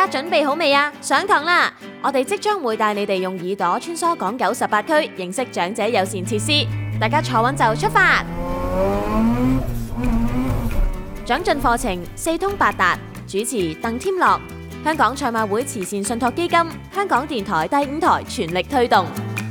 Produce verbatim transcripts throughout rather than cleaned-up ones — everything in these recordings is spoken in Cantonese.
家準備好未啊？上堂啦！我哋即將會帶你哋用耳朵穿梭港九十八區，認識長者友善設施。大家坐穩就出發。長進課程四通八達，主持鄧添樂，香港賽馬會慈善信託基金，香港電台第五台全力推動。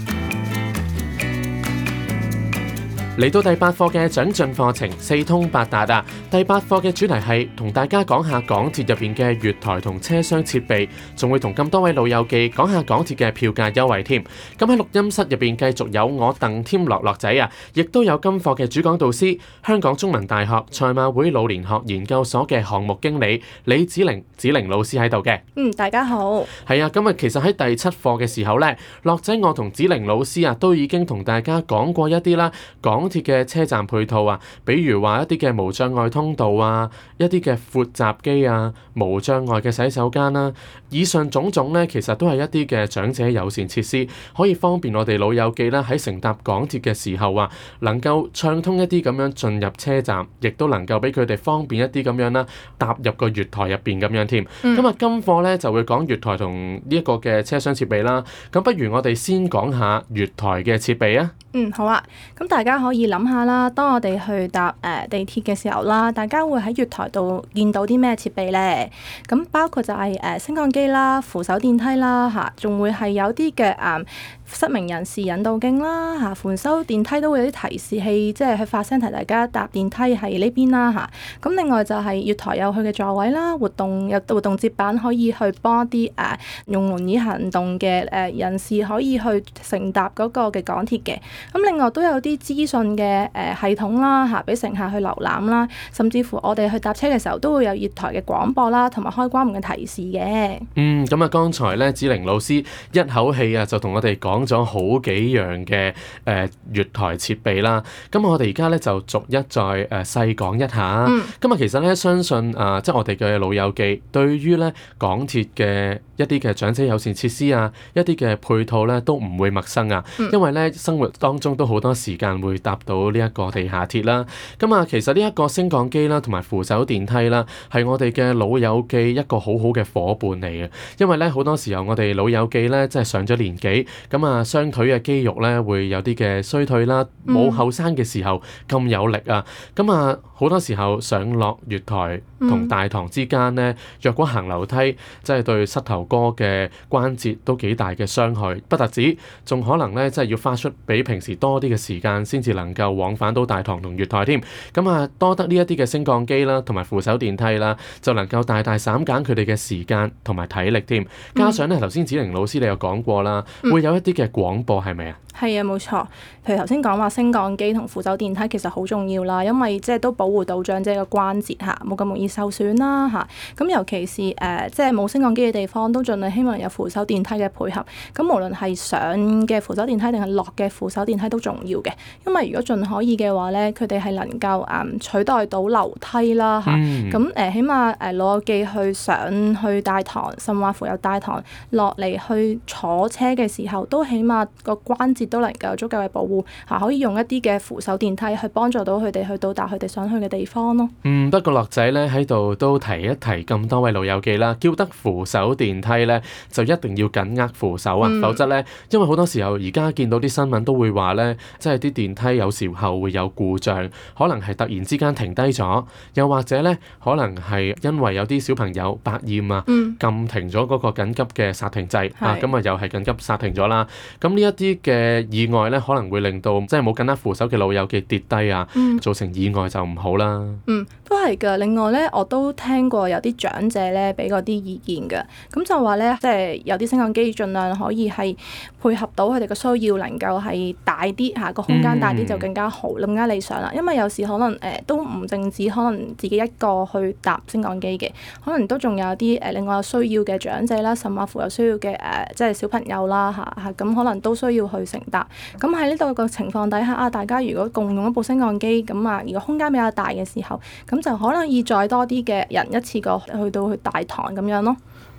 嚟到第八課嘅長進課程四通八達啊！第八課嘅主題係同大家講下港鐵入邊嘅月台同車廂設備，仲會同咁多位老友記講下港鐵嘅票價優惠添。咁喺錄音室入邊繼續有我鄧添樂樂仔啊，亦都有今課嘅主講導師，香港中文大學賽馬會老年學研究所嘅項目經理李子玲子玲老師喺度嘅。 嗯，大家好。 係啊，咁啊，其實喺第七課嘅時候呢，樂仔我同子玲老師啊都已經同大家講過一啲啦，港鐵嘅車站配套啊，比如話一啲嘅無障礙通道啊，一啲嘅闊閘機啊，無障礙嘅洗手間啦、啊，以上種種呢，其實都係一啲嘅長者友善設施，可以方便我哋老友記啦喺乘搭港鐵嘅時候啊，能夠暢通一啲咁樣進入車站，亦都能夠俾佢哋方便一啲咁樣啦，踏入個月台入邊咁樣添。咁啊、嗯，今課呢就會講月台同呢一個嘅車廂設備啦。咁不如我哋先講下月台嘅設備啊。 嗯，好啊。咁大家可以諗下啦，當我哋去搭誒、呃、地鐵嘅時候啦，大家會喺月台度見到啲咩設備咧？咁包括就係、是、誒、呃、升降機啦、扶手電梯啦，嚇，仲會係有啲嘅誒失明人士引導徑啦，嚇、啊，扶手電梯都會有啲提示器，即係去發聲提大家搭電梯係呢邊啦，嚇、啊。咁另外就係月台有佢嘅座位啦，活動有活動接板可以去幫啲誒、呃、用輪椅行動嘅誒、呃、人士可以去乘搭嗰個嘅港鐵嘅。咁另外都有啲資訊嘅誒系統啦，嚇，俾乘客去瀏覽啦，甚至乎我哋去搭車嘅時候都會有月台嘅廣播啦，同埋開關門嘅提示嘅。嗯， 咁啊，剛才咧子玲老師一口氣啊，就同我哋講咗好幾樣嘅誒、呃、月台設備啦。咁我哋而家咧就逐一再誒細講一下。嗯。咁啊，其實咧相信啊、呃，即係我哋嘅老友記對於咧港鐵嘅一啲嘅長者友善設施啊，一啲嘅配套咧都唔會陌生啊。嗯、因為咧生活當中都好多時間會搭到呢一個地下鐵啦。咁啊，其實呢一個升降機啦，同埋扶手電梯啦，係我哋嘅老友記一個好好嘅伙伴嚟嘅。因為咧好多時候我哋老友記咧，即係上咗年紀，咁啊雙腿嘅肌肉咧會有啲嘅衰退啦，冇後生嘅時候咁有力啊。咁啊好多時候上落月台同大堂之間咧，若果行樓梯，即係對膝頭哥嘅關節都幾大嘅傷害，不特止，仲可能咧即係要花出比平時多啲嘅時間先至能夠往返到大堂同月台添。咁啊多得呢一啲嘅升降機啦，同埋扶手電梯啦，就能夠大大減減佢哋嘅時間同埋體力添。加上咧頭先子玲老師你有講過啦，會有一啲嘅廣播係咪啊？ 係啊，冇錯。譬如頭先講話升降機同扶手電梯其實好重要啦，因為即係都保護到長者嘅關節嚇，冇咁容易受損啦嚇。咁尤其是誒、呃、即係冇升降機嘅地方，都盡量希望有扶手電梯嘅配合。咁無論係上嘅扶手電梯定係落嘅扶手電梯都重要嘅，因為如果盡可以嘅話咧，佢哋係能夠誒、嗯、取代到樓梯啦嚇。咁誒、嗯呃、起碼誒、呃、老友記去上去大堂，甚或乎由大堂落嚟去坐車嘅時候，都起碼個關節都能夠有足夠嘅保護嚇，可以用一啲嘅扶手電梯去幫助到佢哋去到達佢哋想去嘅地方咯。 嗯，不過樂仔咧喺度都提一提咁多位老友記啦，叫得扶手電梯咧就一定要緊握扶手啊，嗯、否則咧，因為好多時候而家見到啲新聞都會話咧，即係啲電梯有時候會有故障，可能係突然之間停低咗，又或者咧可能係因為有啲小朋友百厭啊，撳、嗯、停咗嗰個緊急嘅煞停掣是啊，咁啊又係緊急煞停咗啦。咁呢一啲嘅意外咧，可能會令到即係冇緊握扶手嘅老友記跌低啊，嗯、造成意外就唔好啦。 嗯，都係㗎。另外咧，我都聽過有啲長者咧俾嗰啲意見㗎，咁就話咧，即係有啲升降機盡量可以係配合到佢哋嘅需要，能夠係大啲嚇，個空間大啲就更加好，更加理想啦。因為有時可能誒、呃、都唔淨止可能自己一個去搭升降機嘅，可能都仲有啲誒、呃、另外有需要嘅長者啦，甚至乎有需要嘅誒、呃、即係小朋友啦嚇嚇，咁、啊、可能都需要去乘搭。咁喺呢度個情況底下啊，大家如果共用一部升降機，咁啊如果空間比較大嘅時候，咁就可能以再多啲嘅人一次過去到去大堂咁樣咯。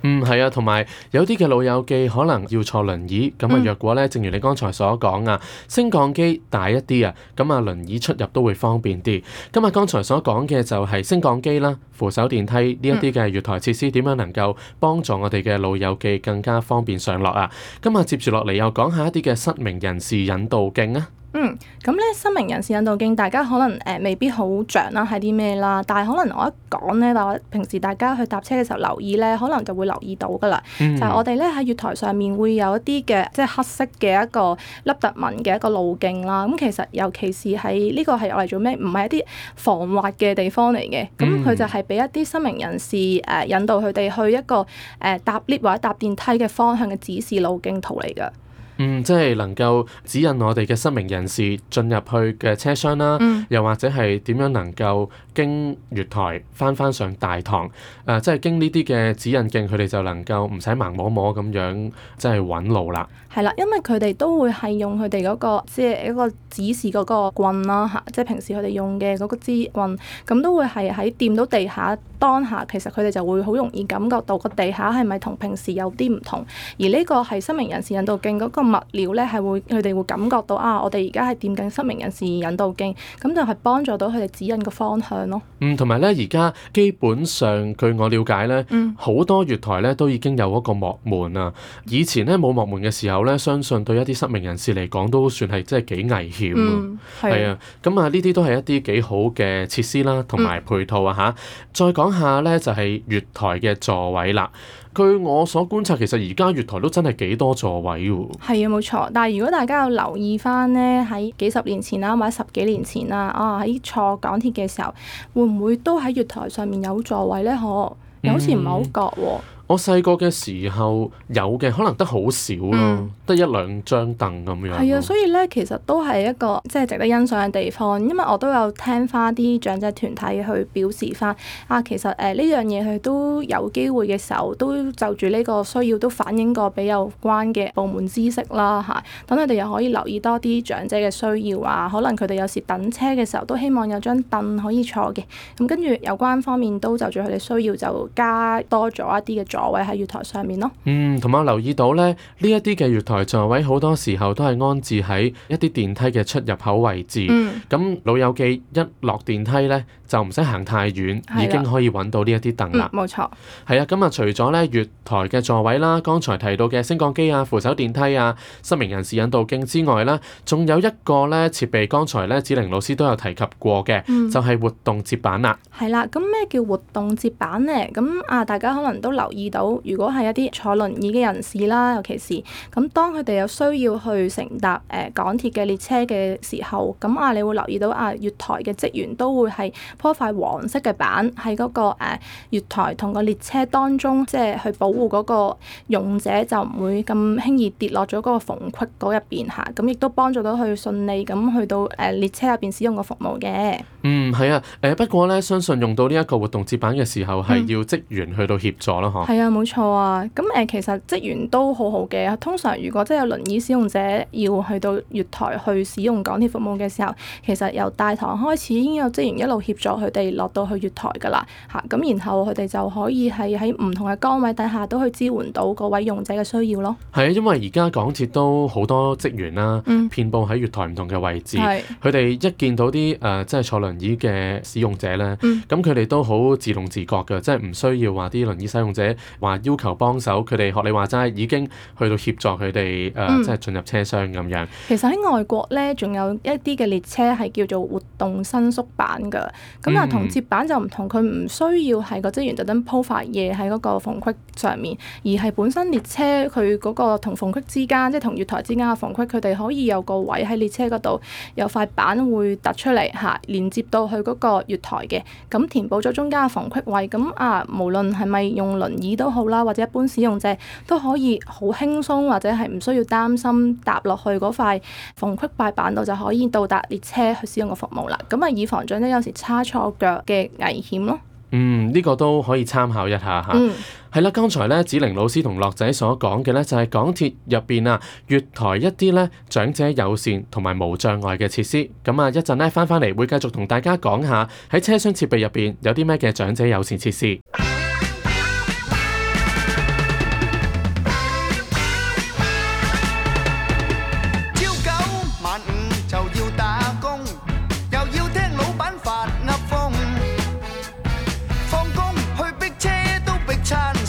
嗯，係啊，同埋有啲嘅老友記可能要坐輪椅，咁啊，若果咧，正如你剛才所講啊，升降機大一啲啊，咁啊，輪椅出入都會方便啲。咁啊，剛才所講嘅就係升降機啦、扶手電梯呢一啲嘅月台設施點樣能夠幫助我哋嘅老友記更加方便上落啊。咁啊，接住落嚟又講下一啲嘅失明人士引導徑啊。 嗯，咁咧失明人士引導徑，大家可能誒、呃、未必好着啦，係啲咩啦？但係可能我一講咧，或者平時大家去搭車嘅時候留意咧，可能就會留意到噶啦。嗯、就係我哋咧喺月台上面會有一啲嘅即係黑色嘅一個凹凸紋嘅一個路徑啦。咁其實尤其是喺呢個係我嚟做咩？唔係一啲防滑嘅地方嚟嘅。咁佢、嗯、就係俾一啲失明人士誒、呃、引導佢哋去一個誒、呃、搭 lift 或者搭電梯嘅方向嘅指示路徑圖嚟㗎。 嗯，即係能夠指引我哋嘅失明人士進入去嘅車廂啦，嗯、又或者係點樣能夠經月台翻翻上大堂，誒、呃，即係經呢啲嘅指引徑，佢哋就能夠唔使盲摸摸咁樣，即係揾路啦。 係啦，因為佢哋都會係用佢哋嗰個即係一個指示嗰個棍啦嚇，即係平時佢哋用嘅嗰個支棍，咁都會係喺掂到地下當下，其實佢哋就會好容易感覺到個地下係咪同平時有啲唔同，而呢個係失明人士引導徑嗰個物料咧，係會佢哋會感覺到啊，我哋而家係掂緊失明人士引導徑，咁就係幫助到佢哋指引個方向咯。 嗯，同埋咧，而家基本上據我了解咧，好、嗯、多月台咧都已經有嗰個幕門啊。以前咧冇幕門嘅時候咧，相信對一啲失明人士嚟講都算係真係幾危險。嗯，係啊。咁啊，呢啲都係一啲幾好嘅設施啦，同埋配套啊吓。嗯、再講下咧，就係月台嘅座位啦。據我所觀察，其實而家月台都真係幾多座位喎。係啊，冇錯。但係如果大家有留意翻呢，喺幾十年前啦，或者十幾年前啦，啊喺坐港鐵嘅時候，會唔會都喺月台上面有座位呢？可又好似唔係好覺喎。 我細個嘅時候有嘅，可能得好少咯，得、嗯、一兩張凳咁樣。 係啊，所以咧其實都係一個即係值得欣賞嘅地方，因為我都有聽翻啲長者團體去表示翻啊，其實誒呢、呃、樣嘢佢都有機會嘅時候，都就住呢個需要都反映過俾有關嘅部門知識啦嚇，等佢哋又可以留意多啲長者嘅需要啊，可能佢哋有時等車嘅時候都希望有張凳可以坐嘅，咁跟住有關方面都就住佢哋需要就加多咗一啲嘅座位喺月台上面咯。 嗯，同埋我留意到咧，呢一啲嘅月台座位好多時候都係安置喺一啲電梯嘅出入口位置。咁、嗯、老友記一落電梯咧，就唔使行太遠，的已經可以揾到呢一啲凳啦。 冇、嗯、錯。 係啊，咁啊，除咗咧月台嘅座位啦，剛才提到嘅升降機啊、扶手電梯啊、失明人士引導徑之外啦，仲有一個咧設備，剛才咧子玲老師都有提及過嘅，嗯、就係活動接板啦。 係啦，咁咩叫活動接板咧？咁啊，大家可能都留意到。如果係一啲坐輪椅嘅人士啦，尤其是咁，當佢哋有需要去乘搭誒、呃、港鐵嘅列車嘅時候，咁啊，你會留意到啊，月台嘅職員都會係鋪塊黃色嘅板喺嗰、那個、呃、月台同個列車當中，即係去保護嗰個用者就唔會咁輕易跌落咗嗰個縫隙嗰入邊嚇，咁亦都幫助到佢順利咁去到誒、呃、列車入邊使用個服務嘅。 嗯，係啊，誒、呃、不過咧，相信用到呢一個活動接板嘅時候係要職員去到協助咯，嗬、嗯。係啊，冇錯。錯啊，咁誒、呃、其實職員都好好嘅。通常如果真係有輪椅使用者要去到月台去使用港鐵服務嘅時候，其實由大堂開始已經有職員一路協助佢哋落到去月台㗎啦嚇。咁、啊、然後佢哋就可以係喺唔同嘅崗位底下都去支援到嗰位用者嘅需要咯。係啊，因為而家港鐵都好多職員啦，嗯、遍佈喺月台唔同嘅位置。佢哋是一見到啲誒、呃、即係坐輪椅嘅使用者咧，咁佢哋都好自動自覺㗎，即係唔需要話啲輪椅使用者話要求幫手，佢哋學你話齋已經去到協助佢哋誒，即係進入車廂咁樣。其實喺外國咧，仲有一啲嘅列車係叫做活動伸縮板㗎。咁啊，同接板就唔同，佢唔需要係個職員特登鋪塊嘢喺嗰個縫隙上面，而係本身列車佢嗰個同縫隙之間，即係同月台之間嘅縫隙，佢哋可以有個位喺列車嗰度有塊板會突出嚟嚇，連接到去嗰個月台嘅。咁填補咗中間嘅縫隙位，咁啊，無論係咪用輪椅都好啦，或者一般使用者都可以好輕鬆，或者係唔需要擔心搭落去嗰塊縫隙塊板度就可以到達列車去使用個服務啦。咁啊，以防長者有時叉錯腳嘅危險咯。嗯，呢、這個都可以參考一下嚇。嗯，係啦，剛才咧子玲老師同樂仔所講嘅咧就係港鐵入邊啊月台一啲咧長者友善同埋無障礙嘅設施。咁啊一陣咧翻返嚟會繼續同大家講下喺車廂設備入邊有啲咩嘅長者友善設施。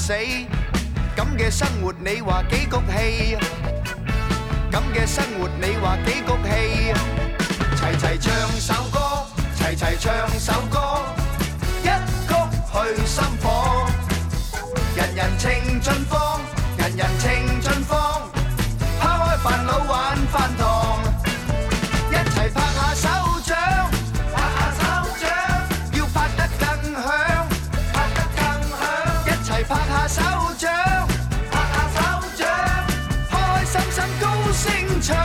死，咁嘅生活你話幾谷氣？咁嘅生活你話幾谷氣？齊齊唱首歌，齊齊唱首歌，一曲去心火，人人情盡放，人人情盡放，拋開煩惱玩飯堂，一齊拍下手掌，拍下手掌，要拍得更響，拍得更響，一齊拍下手掌，拍下手掌，開開心心高聲唱。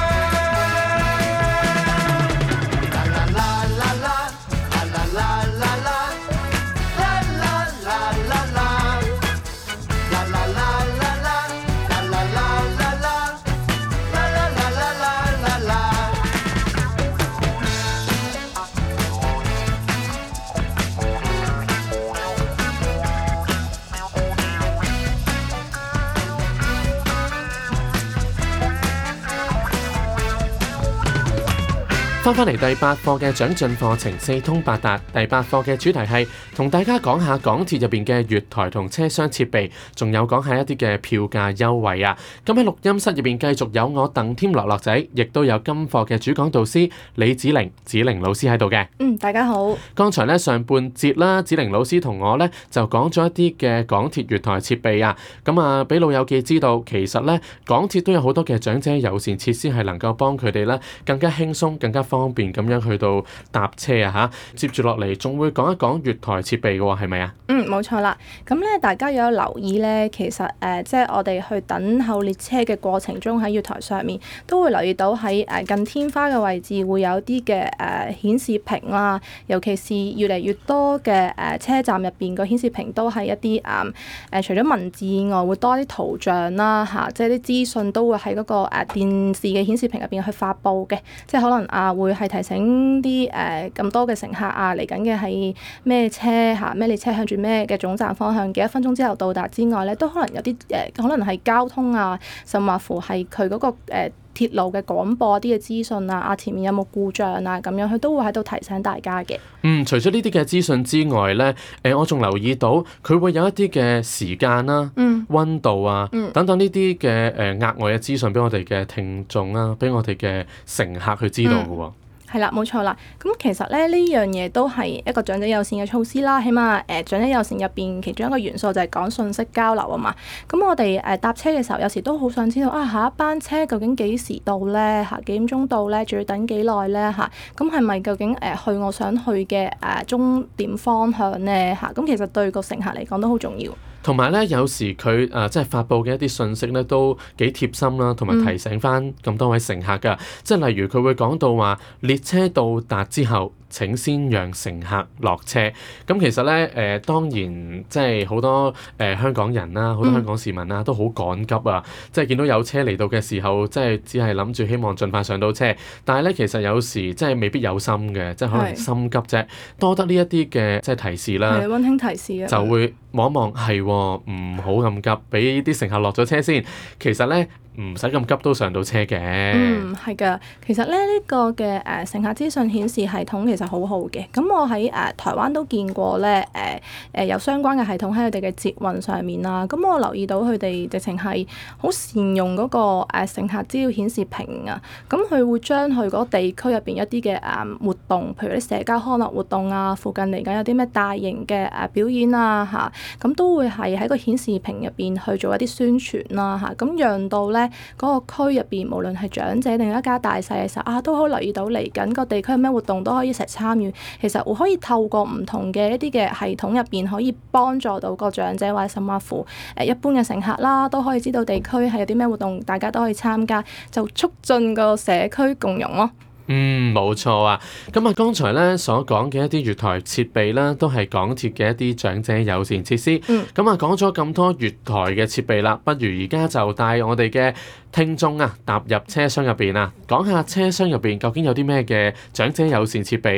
翻返嚟第八課嘅長進課程四通八達，第八課嘅主題係同大家講下港鐵入邊嘅月台同車廂設備，仲有講下一啲嘅票價優惠啊！咁喺錄音室入邊繼續有我鄧添樂樂仔，亦都有今課嘅主講導師李子玲子玲老師喺度嘅。 嗯，大家好。 剛才咧上半節啦，子玲老師同我咧就講咗一啲嘅港鐵月台設備啊，咁啊俾老友記知道，其實咧港鐵都有好多嘅長者友善設施係能夠幫佢哋咧更加輕鬆、更加方便咁樣去到搭車啊嚇！接住落嚟仲會講一講月台設備嘅喎，係咪啊？ 嗯，冇錯啦。咁咧，大家有留意咧，其實誒、呃，即係我哋去等候列車嘅過程中，喺月台上面都會留意到喺誒近天花嘅位置會有啲嘅誒顯示屏啦。尤其是越嚟越多嘅誒、呃、車站入邊個顯示屏都係一啲誒誒，除咗文字以外，會多啲圖像啦嚇、啊，即係啲資訊都會喺嗰、那個誒、呃、電視嘅顯示屏入邊去發布嘅，即係可能啊會係提醒啲誒咁多嘅乘客啊嚟緊嘅係咩車嚇，咩列車向住咩嘅總站方向，幾多分鐘之後到達之外咧，都可能有啲誒、呃、可能係交通啊，甚或乎係佢嗰個誒、呃、鐵路嘅廣播啲嘅資訊啊，啊前面有冇故障啊咁樣，佢都會喺度提醒大家嘅。 嗯，除咗呢啲嘅資訊之外咧，誒、呃、我仲留意到佢會有一啲嘅時間啦、啊、嗯、溫度啊、嗯、等等呢啲嘅誒額外嘅資訊俾我哋嘅聽眾啊，俾我哋嘅乘客去知道嘅喎、啊。嗯係啦，冇錯啦。咁其實咧，呢樣嘢都係一個長者友善嘅措施啦。起碼誒、呃、長者友善入邊其中一個元素就係講信息交流啊嘛。咁我哋誒、呃、搭車嘅時候，有時都好想知道啊，下一班車究竟幾時到咧？嚇幾點鐘到咧？仲要等幾耐咧？嚇咁係咪究竟誒、呃、去我想去嘅誒、呃、終點方向咧？嚇咁其實對個乘客嚟講都好重要。 同埋咧，有時佢誒、呃、即係發布嘅一啲信息咧，都幾貼心啦，同埋提醒翻咁多位乘客㗎。嗯、即係例如佢會講到話，列車到達之後，請先讓乘客落車。咁其實咧，誒、呃、當然即係好多誒、呃、香港人啦，好多香港市民啦，都好趕急啊！嗯、即係見到有車嚟到嘅時候，即係只係諗住希望盡快上到車。但係咧，其實有時即係未必有心嘅，即係可能心急啫。是多得呢一啲嘅即係提示啦， 係溫馨提示啊， 就會望一望，係唔好咁急，俾啲乘客落咗車先。其實咧，唔使咁急都上到車嘅。 嗯，係㗎。其實咧，呢、這個嘅誒、呃、乘客資訊顯示系統其實好好嘅。咁我喺誒、呃、台灣都見過咧，誒、呃、誒、呃、有相關嘅系統喺佢哋嘅捷運上面啦。咁我留意到佢哋直情係好善用嗰、那個誒、呃、乘客資料顯示屏啊。咁佢會將佢嗰地區入邊一啲嘅誒活動，譬如啲社交康樂活動啊，附近嚟緊有啲咩大型嘅誒、呃、表演啊嚇，咁、啊、都會係喺個顯示屏入邊去做一啲宣傳啦嚇，咁、啊、讓到咧嗰、那個區入邊，無論係長者定一家大細嘅時候啊，都可以留意到嚟緊個地區有咩活動都可以一齊參與。其實會可以透過唔同嘅一啲嘅系統入邊，可以幫助到個長者或者甚至乎誒一般嘅乘客啦，都可以知道地區係有啲咩活動，大家都可以參加，就促進個社區共融咯。 嗯，冇錯啊！咁啊，剛才咧所講嘅一啲月台設備咧，都係港鐵嘅一啲長者友善設施。嗯。咁啊，講咗咁多月台嘅設備啦，不如而家就帶我哋嘅聽眾啊，踏入車廂入邊啊，講下車廂入邊究竟有啲咩嘅長者友善設備啊？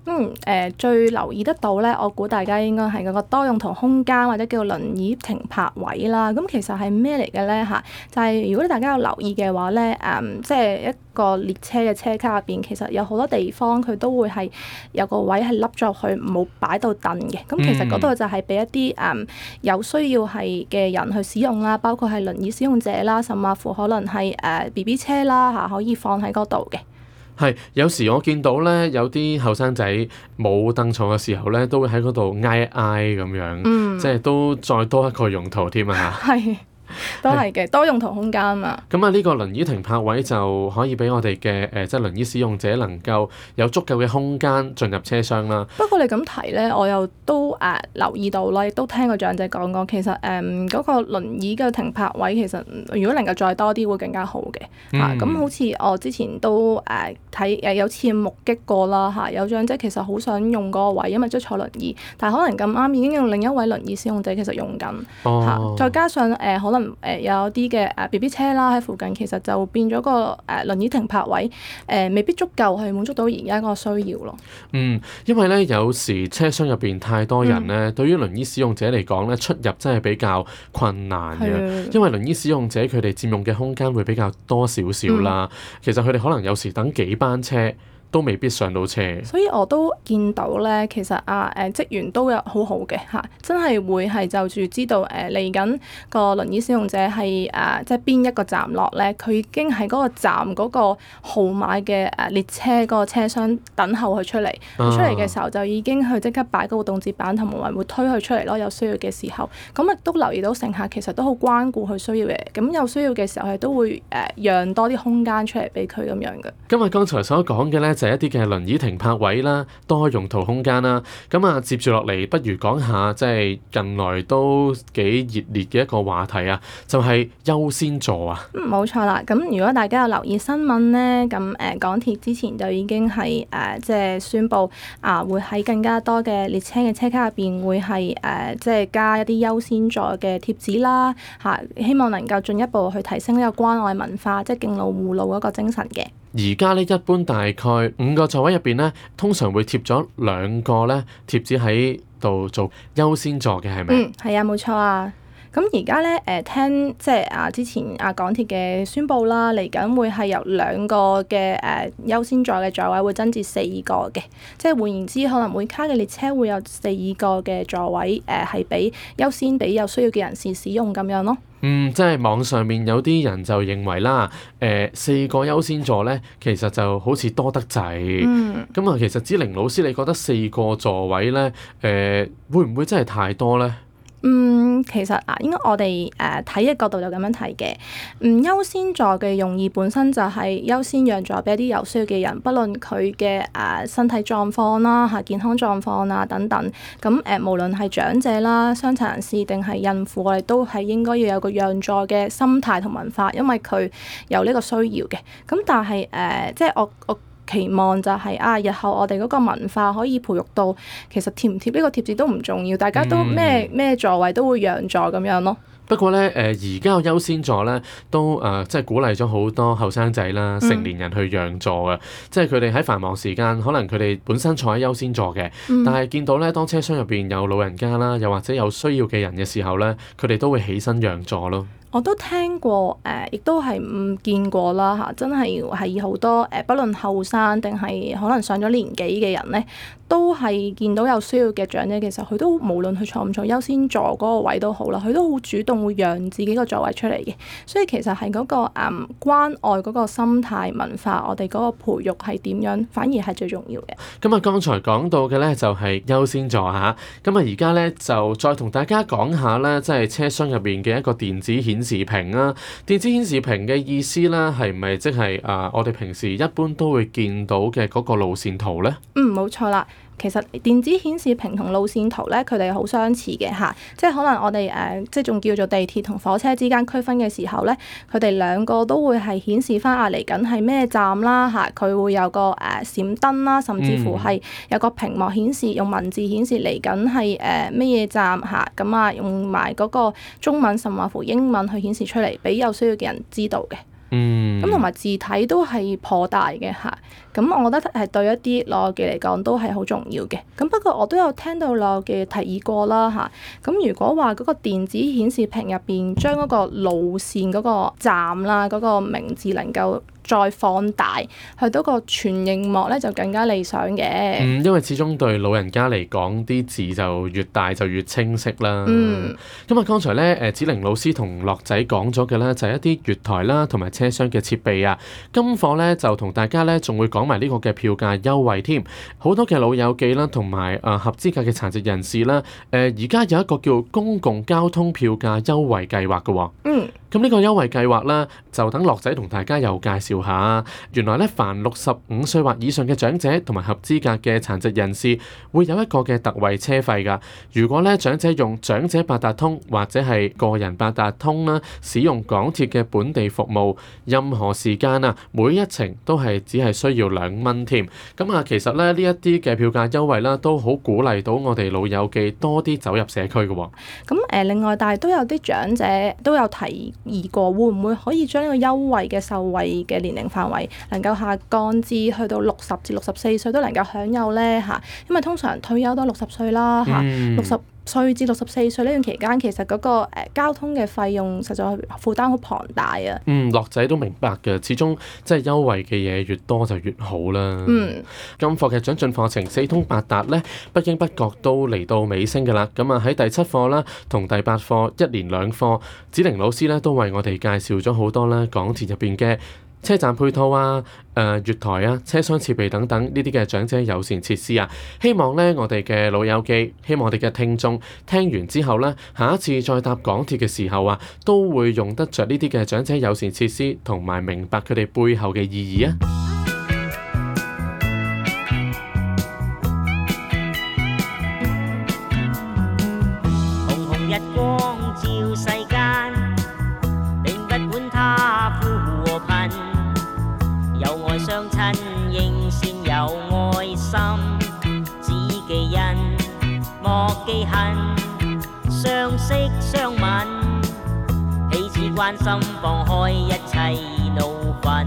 嗯誒、呃，最留意得到咧，我估大家應該係嗰個多用途空間或者叫輪椅停泊位啦。咁其實係咩嚟嘅咧嚇？就係、是、如果大家有留意嘅話咧，誒、嗯，即係一個列車嘅車卡入邊，其實有好多地方佢都會係有個位係凹咗去，冇擺到凳嘅。咁其實嗰度就係俾一啲誒、嗯、有需要係嘅人去使用啦，包括係輪椅使用者啦，甚至乎可能係誒 B B 車啦嚇，可以放喺嗰度嘅。 係，有時我見到咧，有啲後生仔冇凳坐嘅時候咧，都會喺嗰度挨一挨咁樣，嗯、即係都再多一個用途添啊嚇。係。 都係嘅，多用途空間嘛。 咁啊，呢個輪椅停泊位就可以俾我哋嘅誒，即係輪椅使用者能夠有足夠嘅空間進入車廂啦。 不過你咁提咧，我又都誒、呃、留意到啦，亦都聽個長者講過，其實誒嗰、呃那個輪椅嘅停泊位其實如果能夠再多啲會更加好嘅嚇。咁、嗯啊、好似我之前都誒睇誒有次目擊過啦嚇、啊，有長者其實好想用嗰個位，因為即係坐輪椅，但係可能咁啱已經用另一位輪椅使用者其實用緊嚇、哦啊，再加上誒、呃、可能。誒、呃、有啲嘅誒 B B 車啦喺附近，其實就變咗個誒、呃、輪椅停泊位誒、呃，未必足夠去滿足到而家個需要咯。 嗯，因為咧有時車廂入邊太多人咧，嗯、對於輪椅使用者嚟講咧，出入真係比較困難嘅。的因為輪椅使用者佢哋佔用嘅空間會比較多少少啦。嗯、其實佢哋可能有時等幾班車都未必上到車， 所以我都見到咧，其實啊誒職員都有好好嘅嚇，真係會係就住知道誒嚟緊個輪椅使用者係誒、啊、即係邊一個站落咧，佢已經喺嗰個站嗰個號碼嘅誒列車嗰個車廂等候佢出嚟，啊、出嚟嘅時候就已經去即刻擺個活動節板同埋會推佢出嚟咯。有需要嘅時候，咁亦都留意到乘客其實都好關顧佢需要嘅，咁有需要嘅時候係都會誒讓多啲空間出嚟俾佢咁樣嘅。 今日剛才所講嘅咧，就係一啲嘅輪椅停泊位啦，多用途空間啦。咁啊，接住落嚟，不如講下即係近來都幾熱烈嘅一個話題啊，就係、是、優先座啊。 嗯，冇錯啦。咁如果大家有留意新聞咧，咁誒、呃、港鐵之前就已經係誒、呃、即係宣布啊，會喺更加多嘅列車嘅車卡入邊會係誒、呃、即係加一啲優先座嘅貼紙啦，嚇、啊，希望能夠進一步去提升呢個關愛文化，即係敬老護老嗰個精神嘅。 而家呢，一般大概五個座位入邊呢，通常會貼咗兩個咧貼紙喺度做優先座嘅，係咪？ 嗯，係啊，冇錯啊。咁而家咧誒聽即係啊之前啊港鐵嘅宣佈啦，嚟緊會係由兩個嘅誒、呃、優先座嘅座位會增至四個嘅，即係換言之，可能每卡嘅列車會有四個嘅座位誒係俾優先俾有需要嘅人士使用咁樣咯。 嗯，即係網上面有啲人就認為啦，誒、呃、四個優先座咧，其實就好似多得滯。嗯。咁啊，其實子玲老師，你覺得四個座位咧，誒、呃、會唔會真係太多咧？ 嗯，其實啊，應該我哋誒睇嘅角度就咁樣睇嘅。嗯，優先座嘅用意本身就係優先讓座俾一啲有需要嘅人，不論佢嘅誒身體狀況啦、嚇健康狀況啊等等。咁誒、呃，無論係長者啦、傷殘人士定係孕婦，我哋都係應該要有個讓座嘅心態同文化，因為佢有呢個需要嘅。咁但係誒、呃，即係我我。期望就係、是、啊，日後我哋嗰個文化可以培育到，其實貼唔貼呢個貼紙都唔重要，大家都咩咩、嗯、座位都會讓座咁樣咯。 不過咧，誒而家個優先座咧都誒、呃、即係鼓勵咗好多後生仔啦、成年人去讓座嘅，嗯、即係佢哋喺繁忙時間，可能佢哋本身坐喺優先座嘅，嗯、但係見到咧當車廂入邊有老人家啦，又或者有需要嘅人嘅時候咧，佢哋都會起身讓座咯。 我都聽過，誒、呃，亦都係唔見過啦嚇，真係係好多誒、呃，不論後生定係可能上咗年紀嘅人咧，都係見到有需要嘅長者嘅時候，佢都無論佢坐唔坐優先座嗰個位都好啦，佢都好主動會讓自己個座位出嚟嘅。所以其實係嗰、嗰個誒、嗯、關愛嗰個心態文化，我哋嗰個培育係點樣，反而係最重要嘅。 咁啊，剛才講到嘅咧就係優先座嚇，咁啊而家咧就再同大家講下咧，即係車廂入邊嘅一個電子顯示屏啦。電子顯示屏嘅意思咧係咪即係啊？我哋平時一般都會見到嘅嗰個路線圖咧？ 嗯，冇錯啦。其實電子顯示屏同路線圖咧，佢哋好相似嘅嚇，即係可能我哋誒、呃，即係仲叫做地鐵同火車之間區分嘅時候咧，佢哋兩個都會係顯示翻啊嚟緊係咩站啦嚇，佢會有個誒、呃、閃燈啦，甚至乎係有個屏幕顯示用文字顯示嚟緊係誒咩嘢站嚇，咁啊用埋嗰個中文甚或乎英文去顯示出嚟，俾有需要嘅人知道嘅。 嗯， 咁同埋字體都係頗大嘅嚇。咁我覺得係對一啲老友記嚟講都係好重要嘅。咁不過我都有聽到老友記提議過啦嚇。咁如果話嗰個電子顯示屏入邊將嗰個路線嗰個站啦，嗰個名字能夠再放大去到個全螢幕咧，就更加理想嘅。 嗯，因為始終對老人家嚟講，啲字就越大就越清晰啦。 嗯， 咁啊，剛才咧誒子玲老師同樂仔講咗嘅咧，就係一啲月台啦，同埋車廂嘅設備啊。今課咧就同大家咧仲會講埋呢個嘅票價優惠添。好多嘅老友記啦，同埋誒合資格嘅殘疾人士啦，誒而家有一個叫公共交通票價優惠計劃嘅喎。 嗯。 咁呢個優惠計劃咧，就等樂仔同大家又介紹下。原來咧，凡六十五歲或以上嘅長者同埋合資格嘅殘疾人士，會有一個嘅特惠車費㗎。如果咧長者用長者八達通或者係個人八達通啦，使用港鐵嘅本地服務，任何時間啊，每一程都係只係需要兩蚊添。咁啊，其實咧呢一啲嘅票價優惠啦，都好鼓勵到我哋老友記多啲走入社區嘅喎。 咁誒，另外，但係都有啲長者都有提議過，會唔會可以將呢個優惠嘅受惠嘅年齡範圍能夠下降至去到六十至六十四歲都能夠享有咧嚇？因為通常退休都六十歲啦嚇，六十歲至六十四歲呢段期間，其實嗰個誒交通嘅費用實在負擔好龐大啊。 嗯，樂仔都明白嘅，始終即係優惠嘅嘢越多就越好啦。 嗯， 今課嘅長進課程四通八達咧，不經不覺都嚟到尾聲㗎啦。咁啊喺第七課啦同第八課一連兩課，子玲老師咧都為我哋介紹咗好多啦港鐵入邊嘅車站配套啊、誒、呃、月台啊、車廂設備等等呢啲嘅長者友善設施啊，希望咧我哋嘅老友記，希望我哋嘅聽眾聽完之後咧，下一次再搭港鐵嘅時候啊，都會用得着呢啲嘅長者友善設施，同埋明白佢哋背後嘅意義啊！ 紅紅日光照世間，並不管他富和貧，有愛相親應先有愛心，只記恩莫記恨，相識相吻，彼此關心，放開一切怒憤，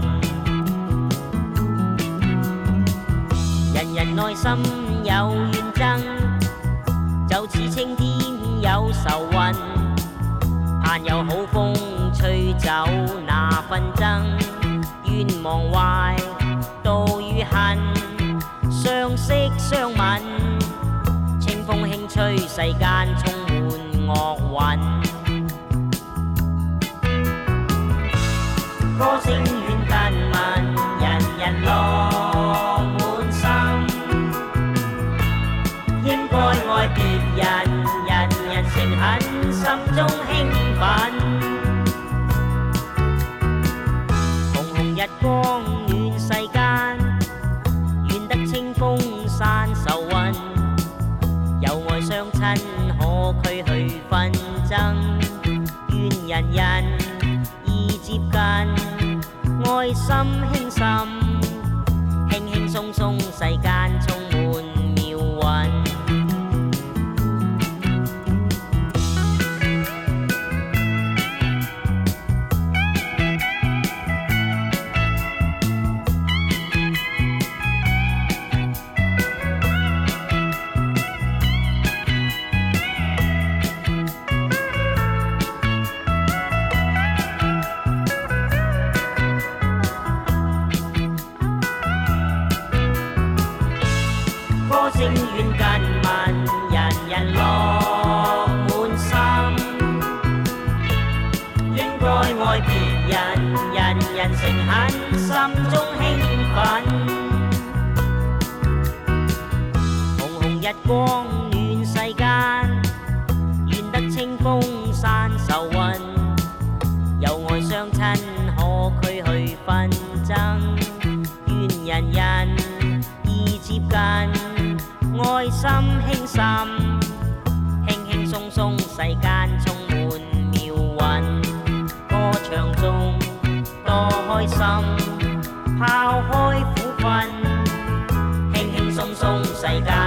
人人內心有怨憎，就似青天有愁雲，盼有好風吹走那紛爭，願忘懷妒與恨，相識相吻，清風輕吹，世間充滿惡運，歌聲遠近聞，人人樂滿心，應該愛別人，人人誠懇，心中興奮，紅紅日光暖世間，願得清風散愁雲，有愛相親可驅去紛爭，願人人易接近，愛心輕心，輕輕鬆鬆世間充滿妙運。歌聲遠近聞，人人樂滿心，應該愛別人，人人誠懇，心中興奮，紅紅日光暖世間，願得清風散愁雲，有愛相親可驅去紛爭，願人人易接近，愛心輕心，輕輕鬆鬆世間充滿妙運，歌唱中多開心，拋開苦困，輕輕鬆鬆世間